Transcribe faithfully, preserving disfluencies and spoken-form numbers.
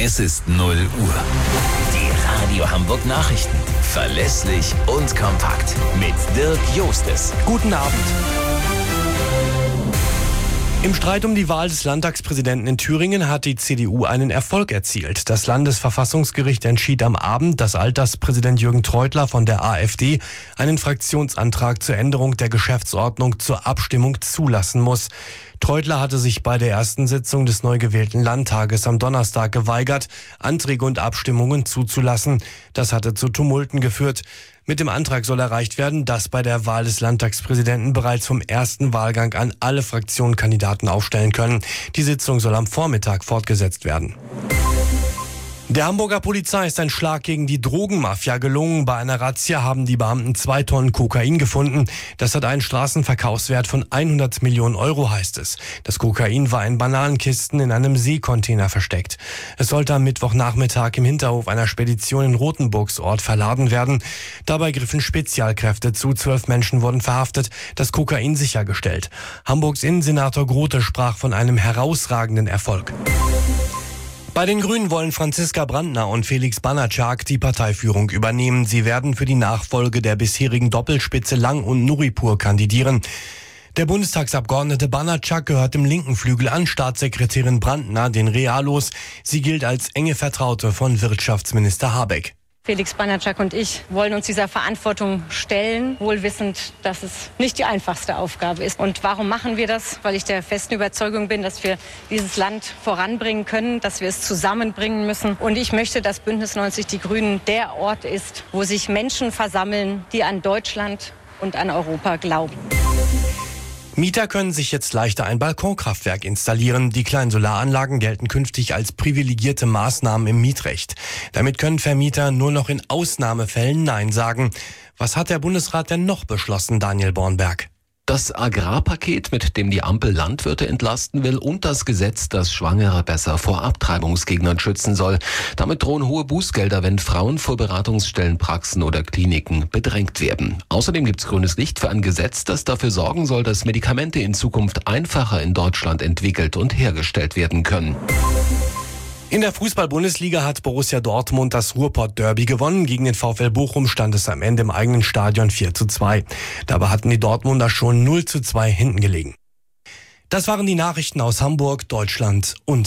Es ist null Uhr. Die Radio Hamburg Nachrichten. Verlässlich und kompakt. Mit Dirk Jostes. Guten Abend. Im Streit um die Wahl des Landtagspräsidenten in Thüringen hat die C D U einen Erfolg erzielt. Das Landesverfassungsgericht entschied am Abend, dass Alterspräsident Jürgen Treutler von der AfD einen Fraktionsantrag zur Änderung der Geschäftsordnung zur Abstimmung zulassen muss. Treutler hatte sich bei der ersten Sitzung des neu gewählten Landtages am Donnerstag geweigert, Anträge und Abstimmungen zuzulassen. Das hatte zu Tumulten geführt. Mit dem Antrag soll erreicht werden, dass bei der Wahl des Landtagspräsidenten bereits vom ersten Wahlgang an alle Fraktionen Kandidaten aufstellen können. Die Sitzung soll am Vormittag fortgesetzt werden. Der Hamburger Polizei ist ein Schlag gegen die Drogenmafia gelungen. Bei einer Razzia haben die Beamten zwei Tonnen Kokain gefunden. Das hat einen Straßenverkaufswert von hundert Millionen Euro, heißt es. Das Kokain war in Bananenkisten in einem Seekontainer versteckt. Es sollte am Mittwochnachmittag im Hinterhof einer Spedition in Rothenburgsort verladen werden. Dabei griffen Spezialkräfte zu. Zwölf Menschen wurden verhaftet, das Kokain sichergestellt. Hamburgs Innensenator Grote sprach von einem herausragenden Erfolg. Bei den Grünen wollen Franziska Brandner und Felix Banatschak die Parteiführung übernehmen. Sie werden für die Nachfolge der bisherigen Doppelspitze Lang und Nuripur kandidieren. Der Bundestagsabgeordnete Banatschak gehört dem linken Flügel an, Staatssekretärin Brandner den Realos. Sie gilt als enge Vertraute von Wirtschaftsminister Habeck. Felix Banatschak und ich wollen uns dieser Verantwortung stellen, wohl wissend, dass es nicht die einfachste Aufgabe ist. Und warum machen wir das? Weil ich der festen Überzeugung bin, dass wir dieses Land voranbringen können, dass wir es zusammenbringen müssen. Und ich möchte, dass Bündnis neunzig Die Grünen der Ort ist, wo sich Menschen versammeln, die an Deutschland und an Europa glauben. Mieter können sich jetzt leichter ein Balkonkraftwerk installieren. Die kleinen Solaranlagen gelten künftig als privilegierte Maßnahmen im Mietrecht. Damit können Vermieter nur noch in Ausnahmefällen Nein sagen. Was hat der Bundesrat denn noch beschlossen, Daniel Bornberg? Das Agrarpaket, mit dem die Ampel Landwirte entlasten will, und das Gesetz, das Schwangere besser vor Abtreibungsgegnern schützen soll. Damit drohen hohe Bußgelder, wenn Frauen vor Beratungsstellen, Praxen oder Kliniken bedrängt werden. Außerdem gibt's grünes Licht für ein Gesetz, das dafür sorgen soll, dass Medikamente in Zukunft einfacher in Deutschland entwickelt und hergestellt werden können. In der Fußball-Bundesliga hat Borussia Dortmund das Ruhrpott-Derby gewonnen. Gegen den VfL Bochum stand es am Ende im eigenen Stadion vier zu zwei. Dabei hatten die Dortmunder schon null zu zwei hinten gelegen. Das waren die Nachrichten aus Hamburg, Deutschland und